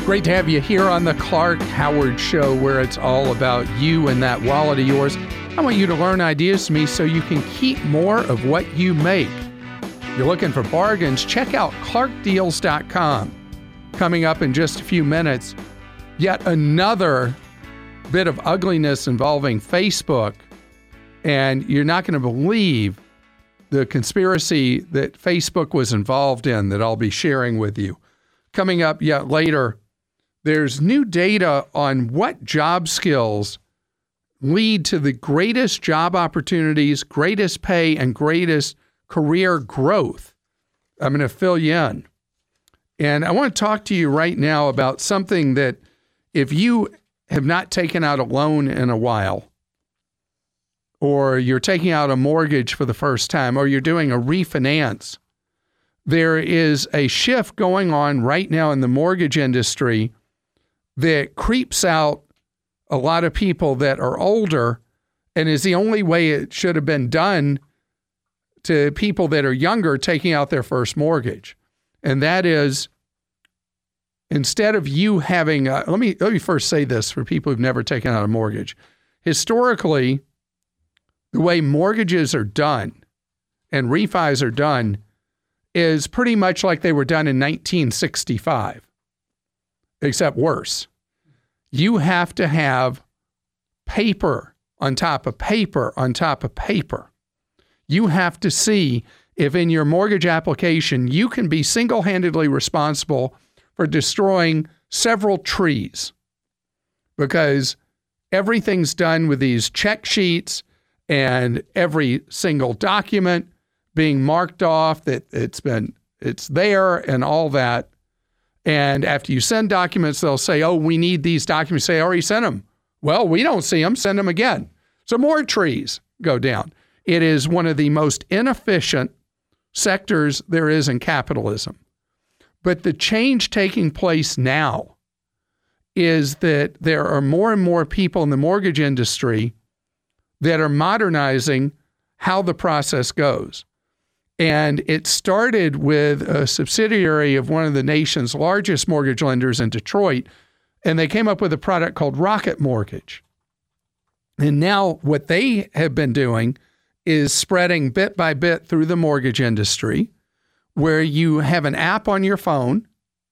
Great to have you here on the Clark Howard Show, where it's all about you and that wallet of yours. I want you to learn ideas from me so you can keep more of what you make. If you're looking for bargains, check out clarkdeals.com. Coming up in just a few minutes, yet another bit of ugliness involving Facebook. And you're not going to believe the conspiracy that Facebook was involved in that I'll be sharing with you. Coming up yet later, there's new data on what job skills lead to the greatest job opportunities, greatest pay, and greatest career growth. I'm going to fill you in. And I want to talk to you right now about something that if you have not taken out a loan in a while, or you're taking out a mortgage for the first time, or you're doing a refinance, there is a shift going on right now in the mortgage industry that creeps out a lot of people that are older and is the only way it should have been done to people that are younger taking out their first mortgage. And that is, instead of you having, let me first say this for people who've never taken out a mortgage. Historically, the way mortgages are done and refis are done is pretty much like they were done in 1965, except worse. You have to have paper on top of paper on top of paper. You have to see if in your mortgage application you can be single-handedly responsible for destroying several trees, because everything's done with these check sheets and every single document being marked off that it's there and all that. And after you send documents, they'll say, oh, we need these documents. Say, I already sent them. Well, we don't see them. Send them again. So more trees go down. It is one of the most inefficient sectors there is in capitalism. But the change taking place now is that there are more and more people in the mortgage industry that are modernizing how the process goes. And it started with a subsidiary of one of the nation's largest mortgage lenders in Detroit, and they came up with a product called Rocket Mortgage. And now what they have been doing is spreading bit by bit through the mortgage industry, where you have an app on your phone,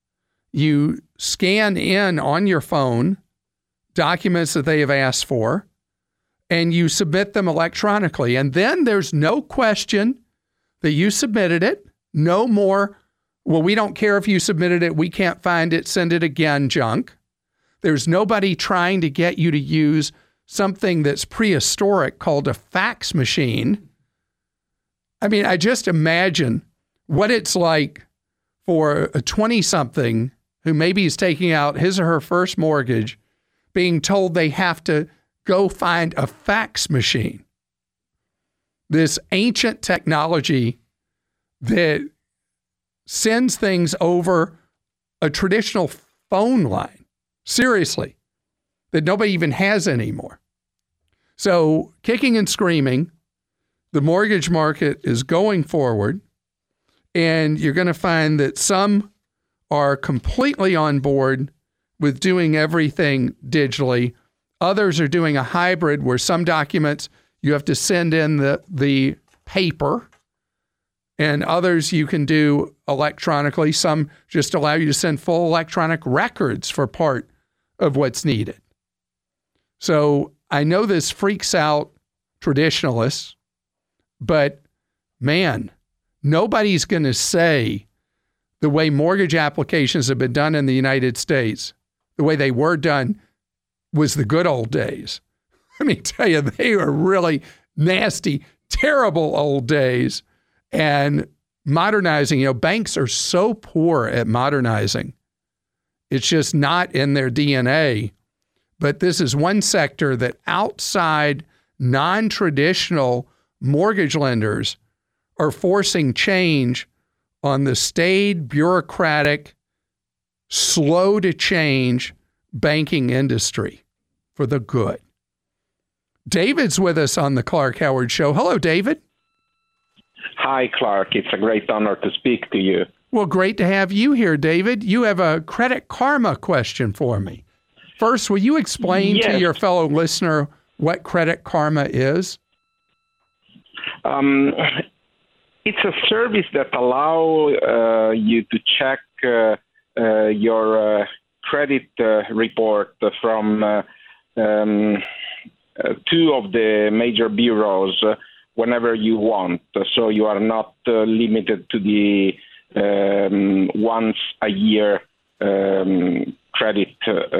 you scan in on your phone documents that they have asked for, and you submit them electronically. And then there's no question that you submitted it. No more, well, we don't care if you submitted it, we can't find it, send it again, junk. There's nobody trying to get you to use something that's prehistoric called a fax machine. I mean, I just imagine what it's like for a 20-something who maybe is taking out his or her first mortgage, being told they have to go find a fax machine. This ancient technology that sends things over a traditional phone line, seriously, that nobody even has anymore. So, kicking and screaming, the mortgage market is going forward, and you're going to find that some are completely on board with doing everything digitally. Others are doing a hybrid where some documents you have to send in the paper, and others you can do electronically. Some just allow you to send full electronic records for part of what's needed. So I know this freaks out traditionalists, but man, nobody's going to say the way mortgage applications have been done in the United States, the way they were done, was the good old days. Let me tell you, they were really nasty, terrible old days. And modernizing, banks are so poor at modernizing. It's just not in their DNA. But this is one sector that outside non-traditional mortgage lenders are forcing change on the staid, bureaucratic, slow to change banking industry for the good. David's with us on the Clark Howard Show. Hello, David. Hi, Clark. It's a great honor to speak to you. Well, great to have you here, David. You have a Credit Karma question for me. First, will you explain to your fellow listener what Credit Karma is? It's a service that allows you to check your credit report from two of the major bureaus whenever you want. So you are not limited to the once a year free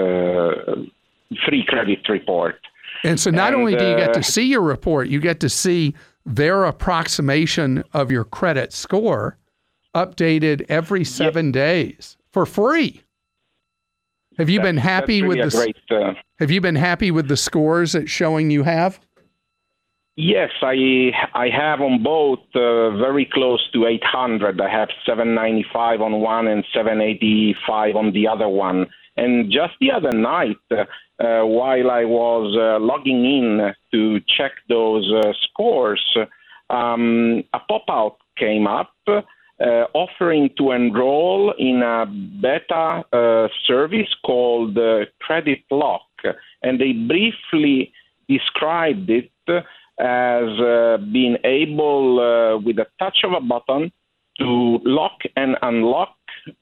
credit report. And so not only do you get to see your report, you get to see their approximation of your credit score updated every 7 days for free. Have you been happy with Have you been happy with the scores it's showing you have? Yes, I have on both very close to 800. I have 795 on one and 785 on the other one. And just the other night, while I was logging in to check those scores, a pop-out came up offering to enroll in a beta service called Credit Lock. And they briefly described it as being able, with a touch of a button, to lock and unlock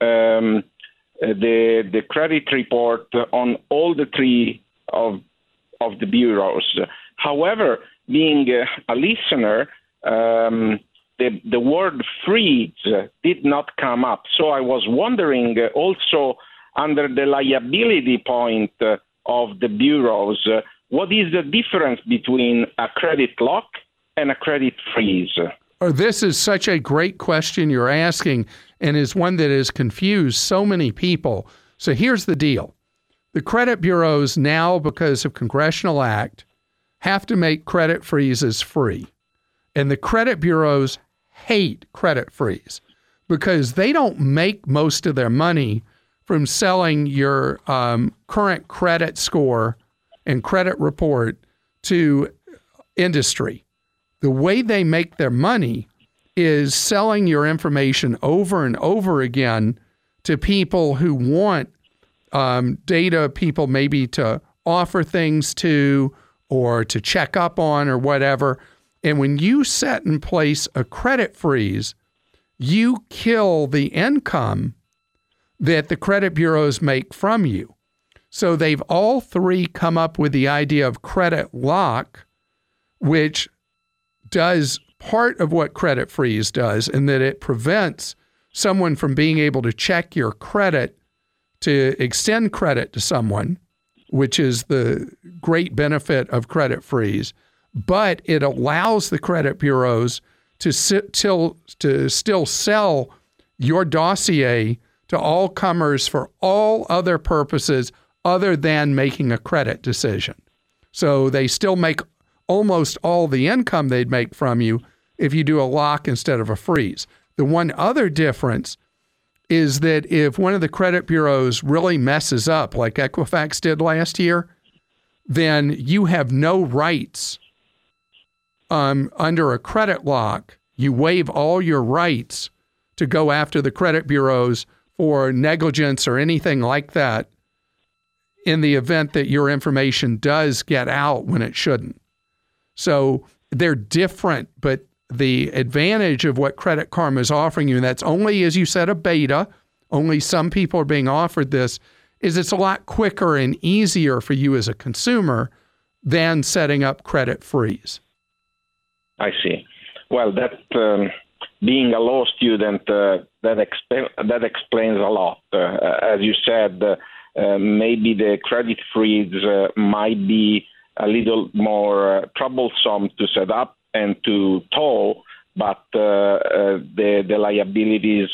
the credit report on all the three of the bureaus. However, being a listener, the word freeze did not come up. So I was wondering also under the liability point of the bureaus, what is the difference between a credit lock and a credit freeze? Oh, this is such a great question you're asking, and is one that has confused so many people. So here's the deal. The credit bureaus now, because of congressional act, have to make credit freezes free. And the credit bureaus hate credit freeze because they don't make most of their money from selling your current credit score and credit report to industry. The way they make their money is selling your information over and over again to people who want data, people maybe to offer things to or to check up on or whatever. And when you set in place a credit freeze, you kill the income that the credit bureaus make from you. So they've all three come up with the idea of credit lock, which does part of what credit freeze does, in that it prevents someone from being able to check your credit to extend credit to someone, which is the great benefit of credit freeze. But it allows the credit bureaus to still sell your dossier to all comers for all other purposes other than making a credit decision. So they still make almost all the income they'd make from you if you do a lock instead of a freeze. The one other difference is that if one of the credit bureaus really messes up, like Equifax did last year, then you have no rights under a credit lock. You waive all your rights to go after the credit bureaus for negligence or anything like that in the event that your information does get out when it shouldn't. So they're different, but the advantage of what Credit Karma is offering you, and that's only, as you said, a beta, only some people are being offered this, is it's a lot quicker and easier for you as a consumer than setting up credit freeze. I see. Well, that being a law student, that explains a lot. As you said, maybe the credit freeze might be a little more troublesome to set up and to toll, but the liabilities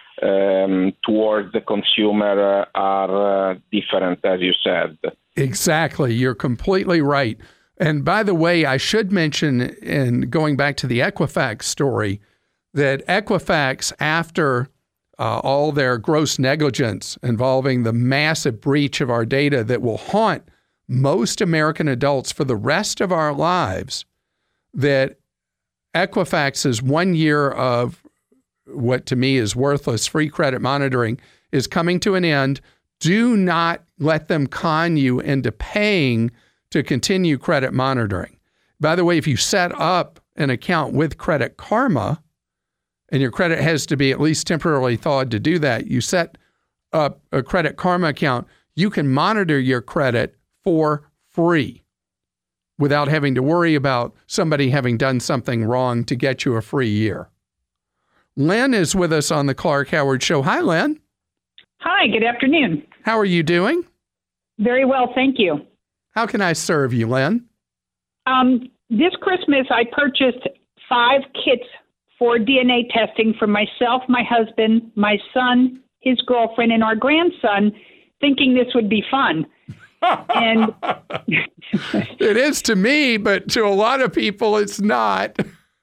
towards the consumer are different, as you said. Exactly. You're completely right. And by the way, I should mention, in going back to the Equifax story, that Equifax, after all their gross negligence involving the massive breach of our data that will haunt most American adults for the rest of our lives, that Equifax's 1 year of what to me is worthless free credit monitoring is coming to an end. Do not let them con you into paying to continue credit monitoring. By the way, if you set up an account with Credit Karma, and your credit has to be at least temporarily thawed to do that, you set up a Credit Karma account, you can monitor your credit for free without having to worry about somebody having done something wrong to get you a free year. Lynn is with us on the Clark Howard Show. Hi, Lynn. Hi, good afternoon. How are you doing? Very well, thank you. How can I serve you, Lynn? This Christmas, I purchased 5 kits for DNA testing for myself, my husband, my son, his girlfriend, and our grandson, thinking this would be fun. And it is to me, but to a lot of people, it's not.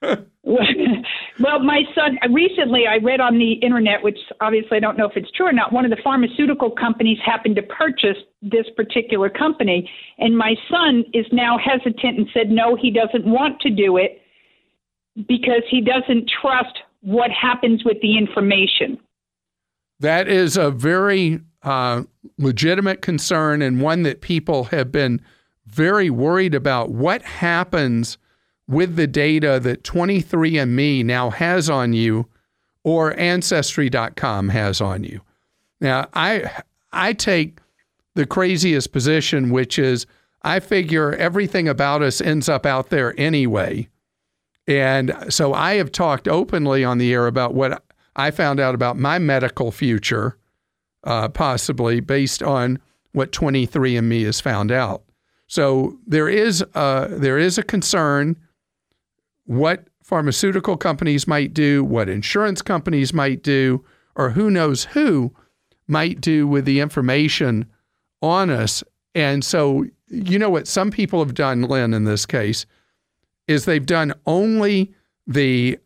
Well, my son, recently I read on the internet, which obviously I don't know if it's true or not, one of the pharmaceutical companies happened to purchase this particular company. And my son is now hesitant and said, no, he doesn't want to do it because he doesn't trust what happens with the information. That is a very legitimate concern, and one that people have been very worried about. What happens with the data that 23andMe now has on you, or Ancestry.com has on you? Now, I take the craziest position, which is I figure everything about us ends up out there anyway. And so I have talked openly on the air about what I found out about my medical future, possibly based on what 23andMe has found out. So there is a concern what pharmaceutical companies might do, what insurance companies might do, or who knows who might do with the information on us. And so, you know what some people have done, Lynn, in this case, is they've done only the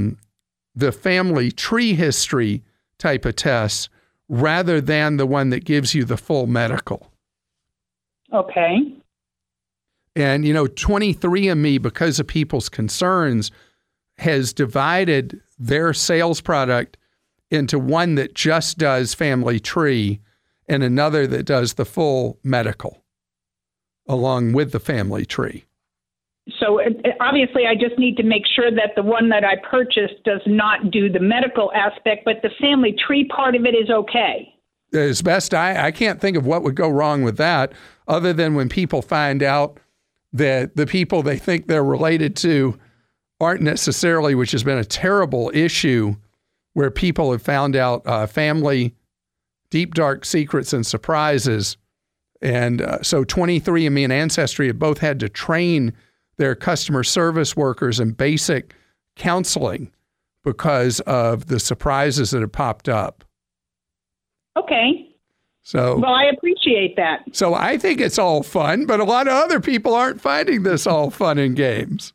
family tree history type of tests rather than the one that gives you the full medical. Okay. And, 23andMe, because of people's concerns, has divided their sales product into one that just does family tree and another that does the full medical along with the family tree. So obviously I just need to make sure that the one that I purchased does not do the medical aspect, but the family tree part of it is okay. As best I can't think of what would go wrong with that, other than when people find out that the people they think they're related to aren't necessarily, which has been a terrible issue where people have found out family deep, dark secrets and surprises. And so 23andMe and Ancestry have both had to train their customer service workers in basic counseling because of the surprises that have popped up. Okay. So, well, I appreciate that. So I think it's all fun, but a lot of other people aren't finding this all fun and games.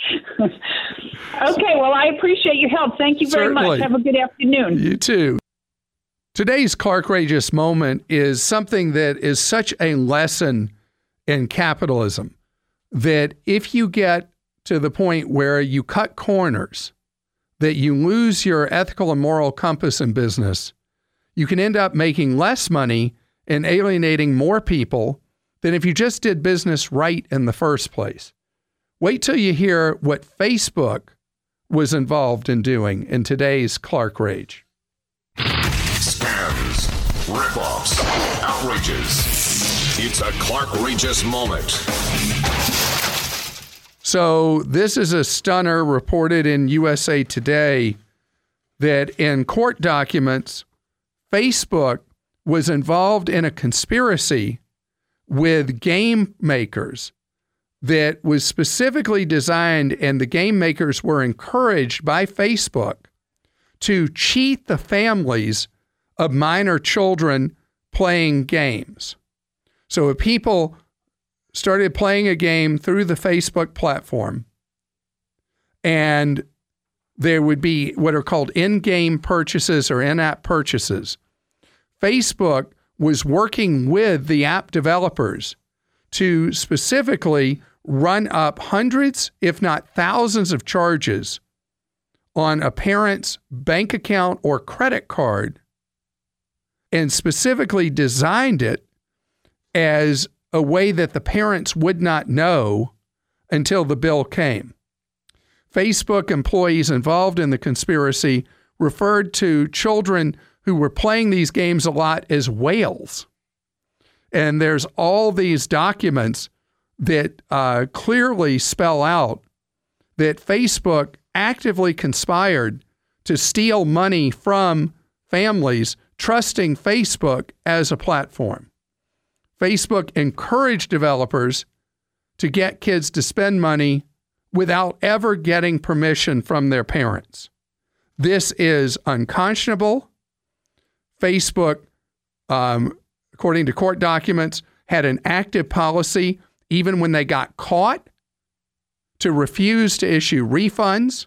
Okay, well, I appreciate your help. Thank you very much. Have a good afternoon. You too. Today's Clarkrageous moment is something that is such a lesson in capitalism that if you get to the point where you cut corners, that you lose your ethical and moral compass in business, you can end up making less money and alienating more people than if you just did business right in the first place. Wait till you hear what Facebook was involved in doing in today's Clark Rage. Scams, ripoffs, outrages. It's a Clarkrageous moment. So this is a stunner reported in USA Today that in court documents, Facebook was involved in a conspiracy with game makers that was specifically designed, and the game makers were encouraged by Facebook to cheat the families of minor children playing games. So if people started playing a game through the Facebook platform, and there would be what are called in-game purchases or in-app purchases, Facebook was working with the app developers to specifically run up hundreds, if not thousands of charges on a parent's bank account or credit card and specifically designed it as a way that the parents would not know until the bill came. Facebook employees involved in the conspiracy referred to children who were playing these games a lot as whales. And there's all these documents that clearly spell out that Facebook actively conspired to steal money from families trusting Facebook as a platform. Facebook encouraged developers to get kids to spend money without ever getting permission from their parents. This is unconscionable. Facebook, according to court documents, had an active policy, even when they got caught, to refuse to issue refunds.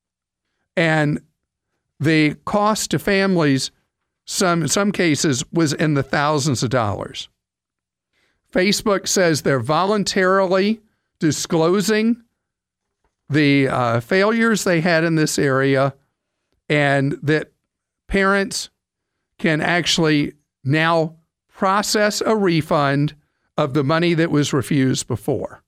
And the cost to families, in some cases, was in the thousands of dollars. Facebook says they're voluntarily disclosing the failures they had in this area, and that parents can actually now process a refund of the money that was refused before.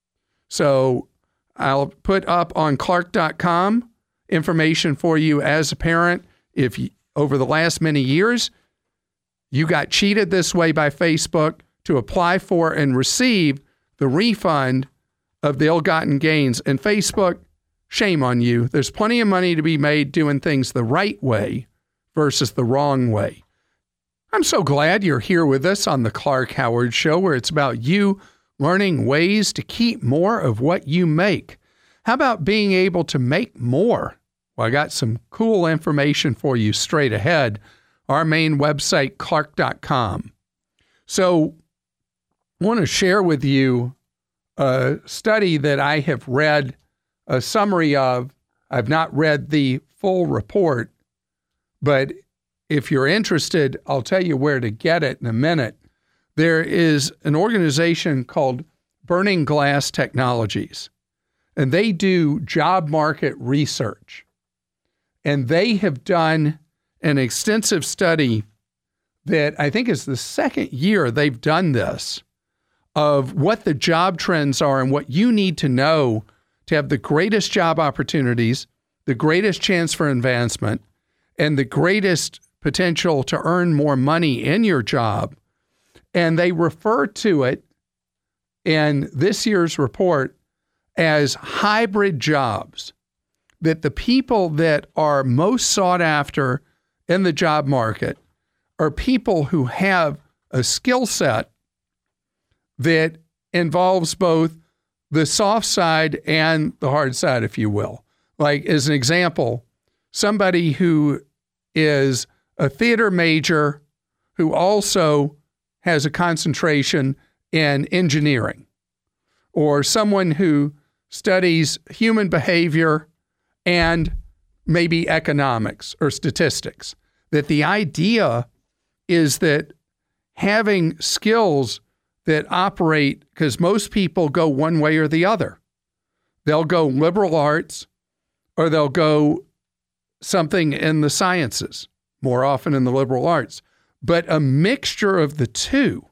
So I'll put up on Clark.com information for you as a parent. If you, over the last many years, you got cheated this way by Facebook, to apply for and receive the refund of the ill-gotten gains. And Facebook, shame on you. There's plenty of money to be made doing things the right way versus the wrong way. I'm so glad you're here with us on the Clark Howard Show, where it's about you learning ways to keep more of what you make. How about being able to make more? Well, I got some cool information for you straight ahead. Our main website, Clark.com. So I want to share with you a study that I have read a summary of. I've not read the full report, but if you're interested, I'll tell you where to get it in a minute. There is an organization called Burning Glass Technologies, and they do job market research. And they have done an extensive study that I think is the second year they've done this, of what the job trends are and what you need to know to have the greatest job opportunities, the greatest chance for advancement, and the greatest potential to earn more money in your job. And they refer to it in this year's report as hybrid jobs, that the people that are most sought after in the job market are people who have a skill set that involves both the soft side and the hard side, if you will. Like, as an example, somebody who is a theater major who also has a concentration in engineering, or someone who studies human behavior and maybe economics or statistics. That the idea is that having skills that operate, because most people go one way or the other. They'll go liberal arts, or they'll go something in the sciences, more often in the liberal arts, but a mixture of the two,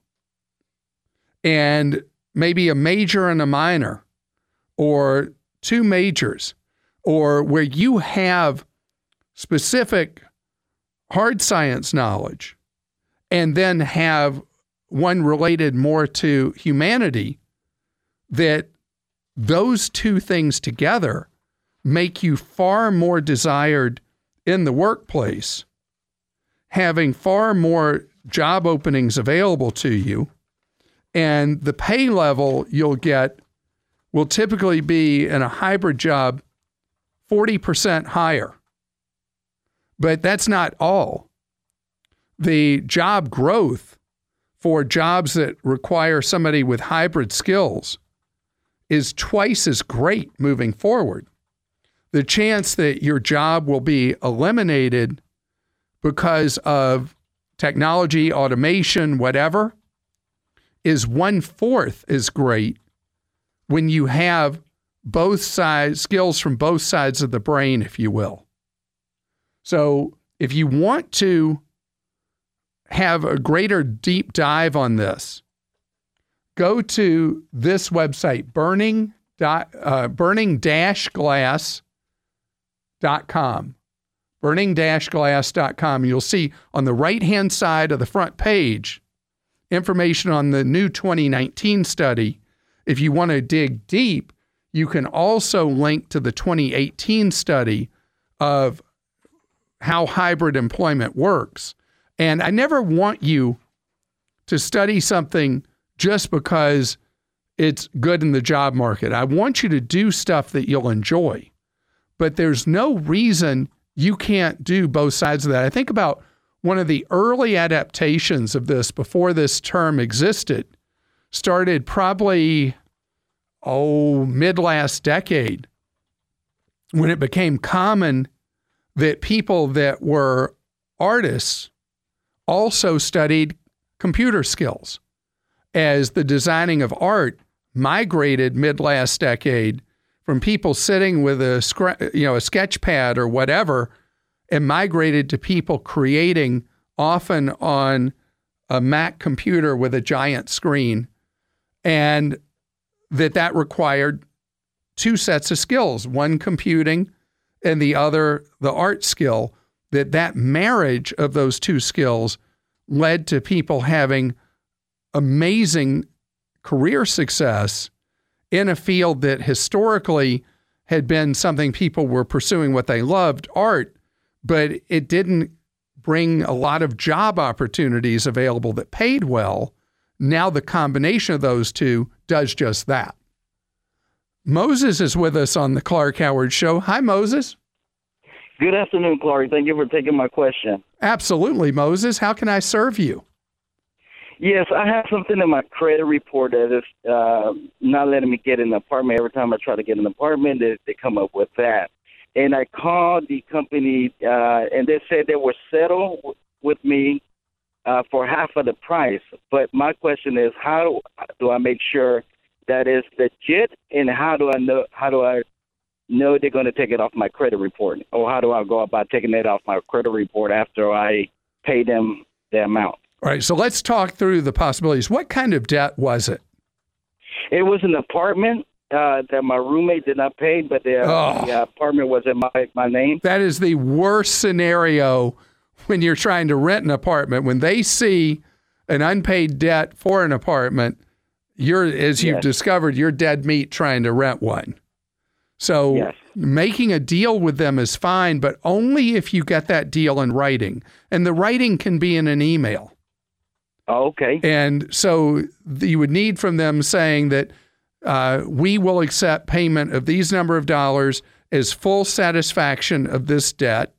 and maybe a major and a minor, or two majors, or where you have specific hard science knowledge and then have one related more to humanity, that those two things together make you far more desired in the workplace, having far more job openings available to you, and the pay level you'll get will typically be, in a hybrid job, 40% higher. But that's not all. The job growth for jobs that require somebody with hybrid skills is twice as great moving forward. The chance that your job will be eliminated because of technology, automation, whatever, is 1/4 as great when you have both sides, skills from both sides of the brain, if you will. So if you want to have a greater deep dive on this, go to this website, burning-glass.com. burning-glass.com. You'll see on the right-hand side of the front page information on the new 2019 study. If you want to dig deep, you can also link to the 2018 study of how hybrid employment works. And I never want you to study something just because it's good in the job market. I want you to do stuff that you'll enjoy. But there's no reason you can't do both sides of that. I think about one of the early adaptations of this before this term existed, started probably, mid last decade, when it became common that people that were artists also studied computer skills, as the designing of art migrated mid last decade from people sitting with a sketch pad or whatever, and migrated to people creating often on a Mac computer with a giant screen, and that required two sets of skills, one computing and the other the art skill. That marriage of those two skills led to people having amazing career success in a field that historically had been something people were pursuing what they loved, art, but it didn't bring a lot of job opportunities available that paid well. Now the combination of those two does just that. Moses is with us on the Clark Howard Show. Hi, Moses. Good afternoon, Clark. Thank you for taking my question. Absolutely, Moses. How can I serve you? Yes, I have something in my credit report that is not letting me get an apartment. Every time I try to get an apartment, they come up with that. And I called the company, and they said they were settled with me for half of the price. But my question is, how do I make sure that is legit, and how do I know they're going to take it off my credit report? Or how do I go about taking it off my credit report after I pay them the amount? All right, so let's talk through the possibilities. What kind of debt was it? It was an apartment that my roommate did not pay, but the apartment was in my name. That is the worst scenario when you're trying to rent an apartment. When they see an unpaid debt for an apartment, you've discovered, you're dead meat trying to rent one. So making a deal with them is fine, but only if you get that deal in writing. And the writing can be in an email. Oh, okay. And so you would need from them saying that we will accept payment of these number of dollars as full satisfaction of this debt.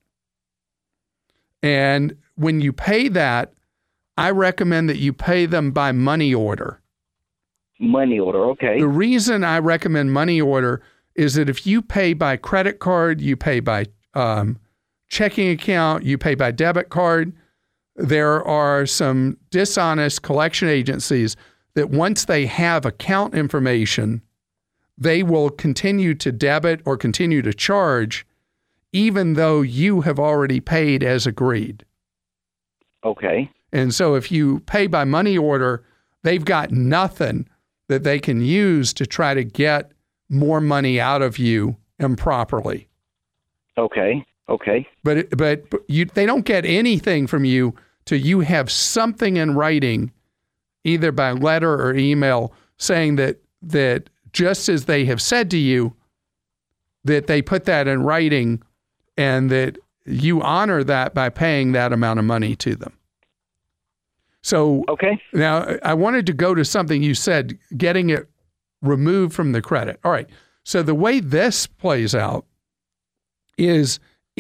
And when you pay that, I recommend that you pay them by money order. Money order, okay. The reason I recommend money order is that if you pay by credit card, you pay by checking account, you pay by debit card, there are some dishonest collection agencies that once they have account information, they will continue to debit or continue to charge even though you have already paid as agreed. Okay. And so if you pay by money order, they've got nothing that they can use to try to get more money out of you improperly. Okay. But they don't get anything from you till you have something in writing, either by letter or email, saying that just as they have said to you, that they put that in writing and that you honor that by paying that amount of money to them. So now I wanted to go to something you said, getting it removed from the credit. All right. So the way this plays out is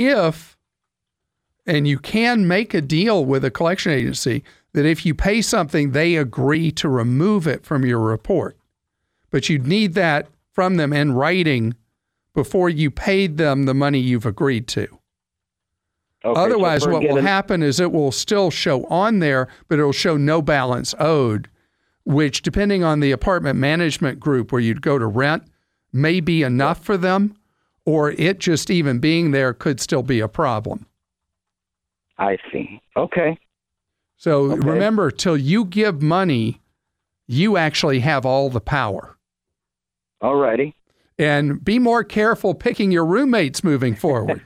and you can make a deal with a collection agency that if you pay something, they agree to remove it from your report. But you'd need that from them in writing before you paid them the money you've agreed to. Okay, otherwise, what will happen is it will still show on there, but it will show no balance owed, which, depending on the apartment management group where you'd go to rent, may be enough for them, or it just even being there could still be a problem. I see. Okay. So remember, till you give money, you actually have all the power. All righty. And be more careful picking your roommates moving forward.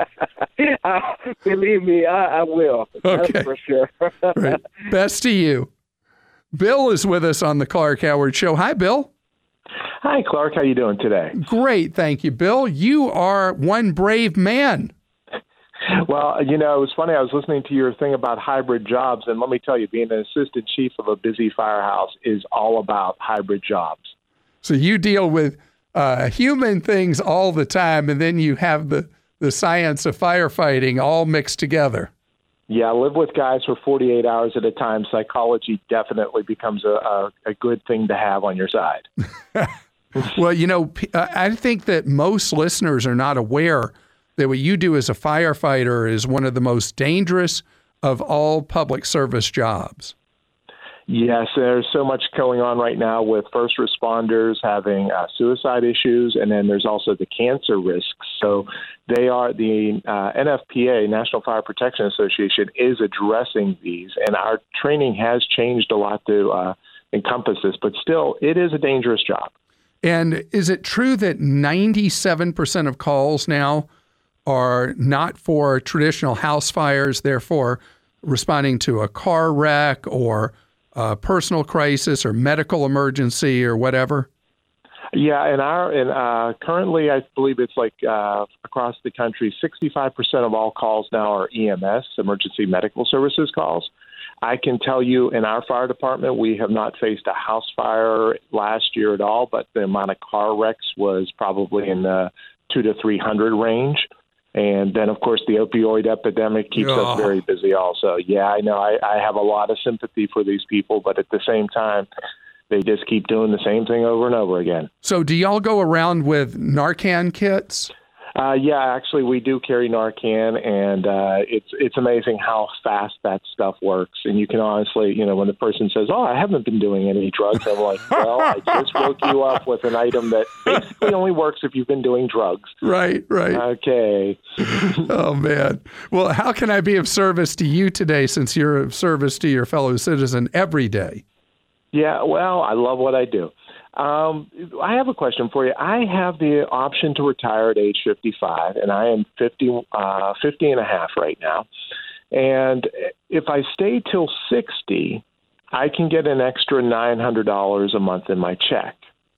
Believe me, I will. Okay. That's for sure. Right. Best to you. Bill is with us on the Clark Howard Show. Hi, Bill. Hi, Clark. How you doing today? Great, thank you, Bill. You are one brave man. Well, it was funny. I was listening to your thing about hybrid jobs, and let me tell you, being an assistant chief of a busy firehouse is all about hybrid jobs. So you deal with human things all the time, and then you have the science of firefighting all mixed together. Yeah, I live with guys for 48 hours at a time. Psychology definitely becomes a good thing to have on your side. Well, I think that most listeners are not aware that what you do as a firefighter is one of the most dangerous of all public service jobs. Yes, there's so much going on right now with first responders having suicide issues, and then there's also the cancer risks. So they are the NFPA, National Fire Protection Association, is addressing these, and our training has changed a lot to encompass this, but still, it is a dangerous job. And is it true that 97% of calls now are not for traditional house fires, therefore responding to a car wreck or a personal crisis or medical emergency or whatever? Yeah, and currently I believe it's like across the country, 65% of all calls now are EMS, emergency medical services calls. I can tell you in our fire department, we have not faced a house fire last year at all, but the amount of car wrecks was probably in the 200 to 300 range. And then, of course, the opioid epidemic keeps us very busy also. Yeah, I know. I have a lot of sympathy for these people, but at the same time, they just keep doing the same thing over and over again. So do y'all go around with Narcan kits? Yeah, actually, we do carry Narcan, and it's amazing how fast that stuff works. And you can honestly, when the person says, "Oh, I haven't been doing any drugs," I'm like, "Well, I just woke you up with an item that basically only works if you've been doing drugs." Right. Okay. Oh, man. Well, how can I be of service to you today, since you're of service to your fellow citizen every day? Yeah, well, I love what I do. I have a question for you. I have the option to retire at age 55, and I am 50 and a half right now. And if I stay till 60, I can get an extra $900 a month in my check.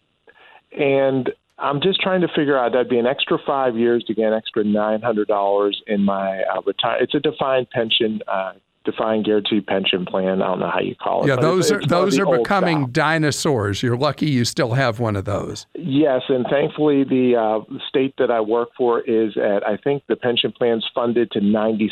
And I'm just trying to figure out, that'd be an extra 5 years to get an extra $900 in my retirement. It's a defined pension, defined guaranteed pension plan. I don't know how you call it. Yeah, those are becoming style. Dinosaurs. You're lucky you still have one of those. Yes, and thankfully the state that I work for is at, I think the pension plan's funded to 96%.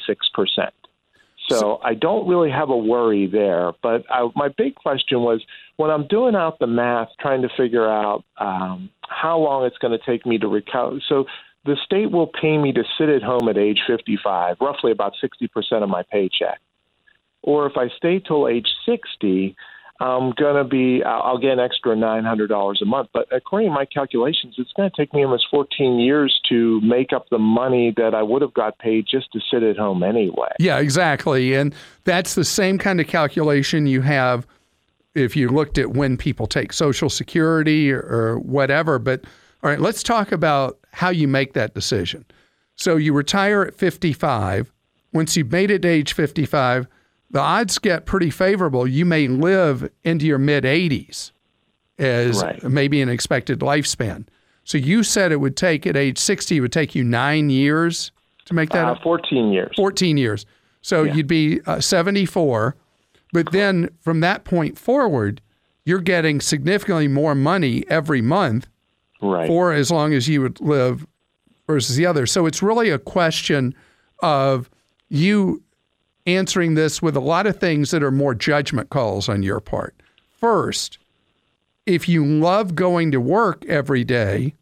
So I don't really have a worry there. But my big question was, when I'm doing out the math, trying to figure out how long it's going to take me to recover. So the state will pay me to sit at home at age 55, roughly about 60% of my paycheck. Or if I stay till age 60, I'll get an extra $900 a month. But according to my calculations, it's going to take me almost 14 years to make up the money that I would have got paid just to sit at home anyway. Yeah, exactly. And that's the same kind of calculation you have if you looked at when people take Social Security or whatever. But all right, let's talk about how you make that decision. So you retire at 55. Once you've made it to age 55, the odds get pretty favorable. You may live into your mid-80s as maybe an expected lifespan. So you said it would take, at age 60, it would take you 9 years to make that up? 14 years. 14 years. So you'd be 74. But then from that point forward, you're getting significantly more money every month for as long as you would live versus the other. So it's really a question of you answering this with a lot of things that are more judgment calls on your part. First, if you love going to work every day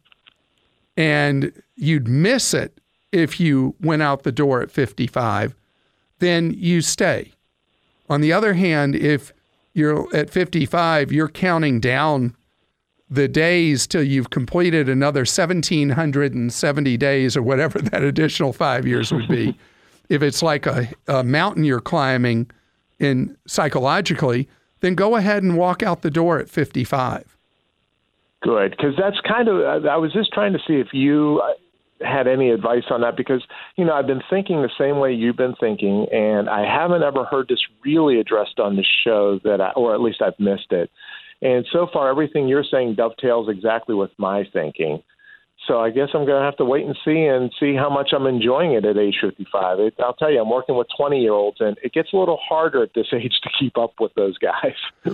and you'd miss it if you went out the door at 55, then you stay. On the other hand, if you're at 55, you're counting down the days till you've completed another 1,770 days or whatever that additional 5 years would be. If it's like a mountain you're climbing in psychologically, then go ahead and walk out the door at 55. Good, because that's kind of, I was just trying to see if you had any advice on that, because, I've been thinking the same way you've been thinking, and I haven't ever heard this really addressed on the show or at least I've missed it. And so far, everything you're saying dovetails exactly with my thinking. So I guess I'm going to have to wait and see how much I'm enjoying it at age 55. I'll tell you, I'm working with 20-year-olds, and it gets a little harder at this age to keep up with those guys.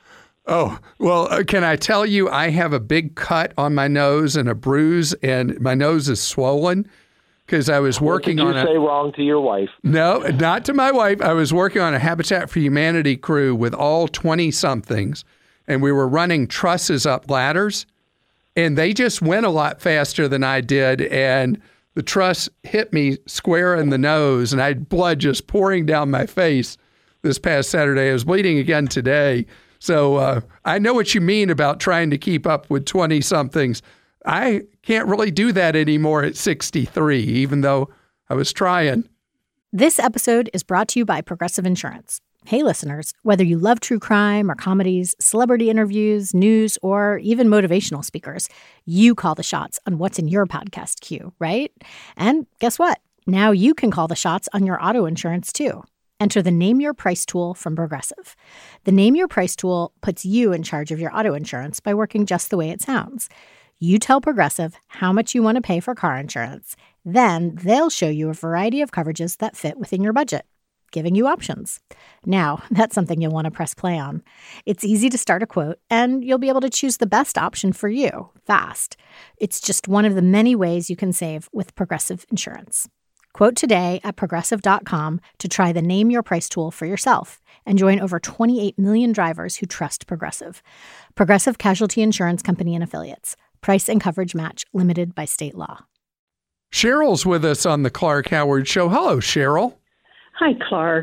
Oh, well, can I tell you, I have a big cut on my nose and a bruise, and my nose is swollen because I was working on What did you say wrong to your wife? No, not to my wife. I was working on a Habitat for Humanity crew with all 20-somethings, and we were running trusses up ladders, and they just went a lot faster than I did, and the truss hit me square in the nose, and I had blood just pouring down my face this past Saturday. I was bleeding again today. So I know what you mean about trying to keep up with 20-somethings. I can't really do that anymore at 63, even though I was trying. This episode is brought to you by Progressive Insurance. Hey, listeners, whether you love true crime or comedies, celebrity interviews, news, or even motivational speakers, you call the shots on what's in your podcast queue, right? And guess what? Now you can call the shots on your auto insurance, too. Enter the Name Your Price tool from Progressive. The Name Your Price tool puts you in charge of your auto insurance by working just the way it sounds. You tell Progressive how much you want to pay for car insurance. Then they'll show you a variety of coverages that fit within your budget, giving you options. Now, that's something you'll want to press play on. It's easy to start a quote, and you'll be able to choose the best option for you fast. It's just one of the many ways you can save with Progressive Insurance. Quote today at Progressive.com to try the Name Your Price tool for yourself and join over 28 million drivers who trust Progressive. Progressive Casualty Insurance Company and Affiliates. Price and coverage match limited by state law. Cheryl's with us on the Clark Howard Show. Hello, Cheryl. Hi, Clark.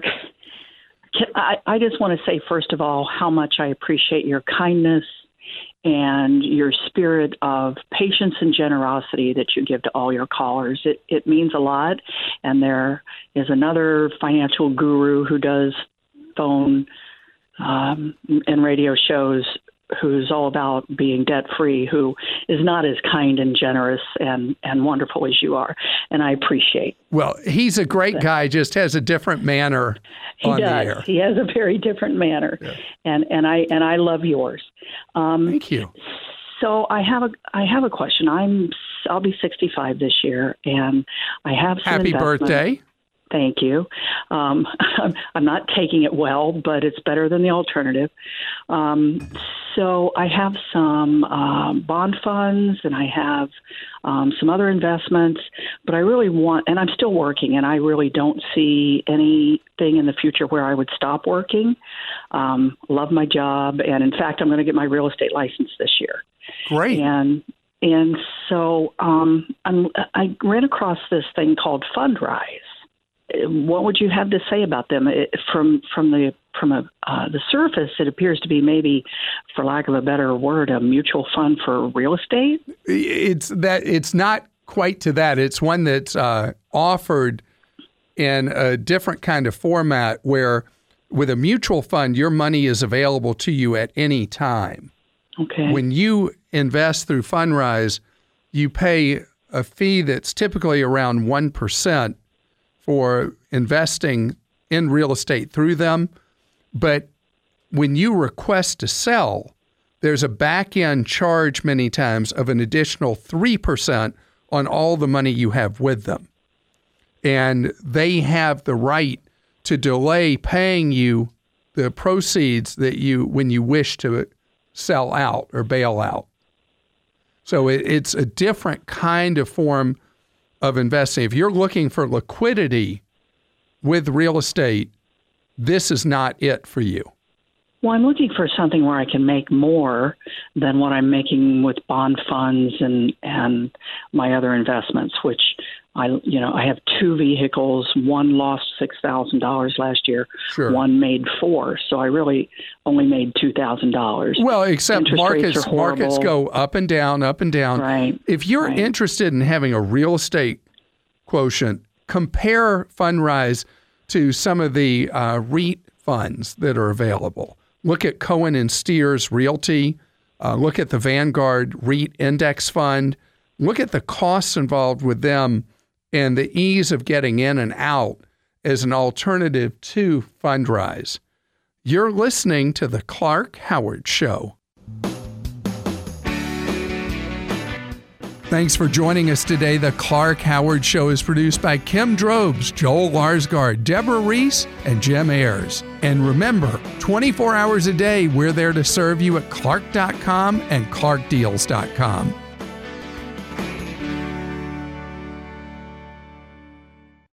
I just want to say, first of all, how much I appreciate your kindness and your spirit of patience and generosity that you give to all your callers. It means a lot. And there is another financial guru who does phone and radio shows who's all about being debt-free, who is not as kind and generous and wonderful as you are. And I appreciate. Well, he's a great guy, just has a different manner on the air. He has a very different manner. Yeah. And I love yours. Thank you. So I have a question. I'll be 65 this year, and I have some Happy birthday. Thank you. I'm not taking it well, but it's better than the alternative. So I have some bond funds, and I have some other investments, but I really want, and I'm still working, and I really don't see anything in the future where I would stop working. Love my job, and in fact, I'm going to get my real estate license this year. Great. And so I ran across this thing called Fundrise. What would you have to say about them? From the surface, it appears to be maybe, for lack of a better word, a mutual fund for real estate. It's not quite to that. It's one that's offered in a different kind of format where, with a mutual fund, your money is available to you at any time. Okay. When you invest through Fundrise, you pay a fee that's typically around 1%. For investing in real estate through them. But when you request to sell, there's a back-end charge many times of an additional 3% on all the money you have with them. And they have the right to delay paying you the proceeds that when you wish to sell out or bail out. So it's a different kind of form of investing. If you're looking for liquidity with real estate, this is not it for you. Well, I'm looking for something where I can make more than what I'm making with bond funds and my other investments, which I have 2 vehicles. One lost $6,000 last year. Sure. One made $4,000. So I really only made $2,000. Well, except Interest markets go up and down, up and down. Right. If you're interested in having a real estate quotient, compare Fundrise to some of the REIT funds that are available. Look at Cohen and Steers Realty. Look at the Vanguard REIT Index Fund. Look at the costs involved with them and the ease of getting in and out as an alternative to Fundrise. You're listening to The Clark Howard Show. Thanks for joining us today. The Clark Howard Show is produced by Kim Drobes, Joel Larsgaard, Deborah Reese, and Jim Ayers. And remember, 24 hours a day, we're there to serve you at Clark.com and ClarkDeals.com.